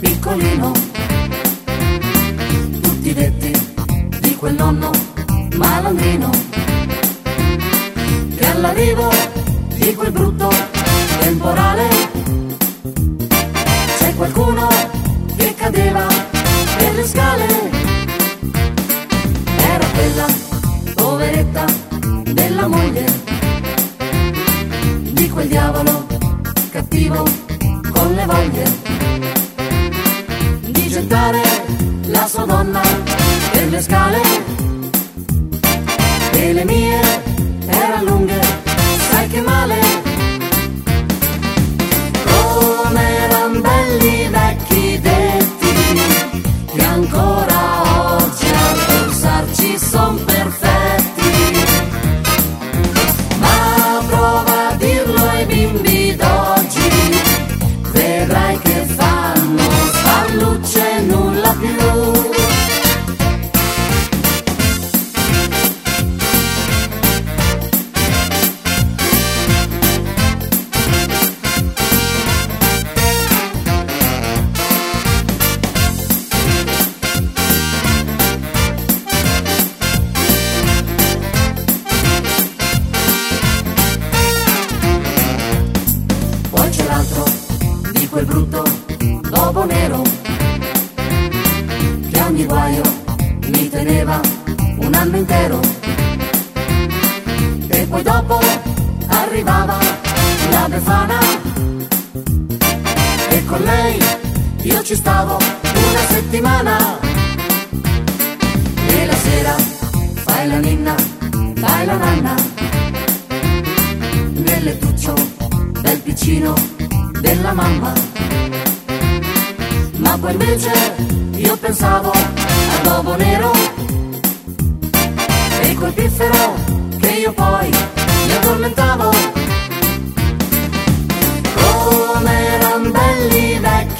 piccolino, tutti detti di quel nonno malandrino, che all'arrivo di quel brutto temporale c'è qualcuno che cadeva per le scale. Era quella poveretta della moglie di quel diavolo cattivo con le voglie di gettare la sua donna per le scale. E le mie erano lunghe, sai che male. Come eran belli vecchi detti che ancora oggi a pensarci son perfetti. Ma prova a dirlo ai bimbi d'oggi, vedrai che fanno spallucce nulla più. Poi c'è l'altro di quel brutto lobo nero che ogni guaio mi teneva un anno intero. E poi dopo arrivava la Befana e con lei io ci stavo una settimana. E la sera fai la ninna, fai la nanna nel lettuccio del piccino della mamma. Ma poi invece io pensavo al lobo nero e quel piffero che io poi mi addormentavo. Come eran belli vecchi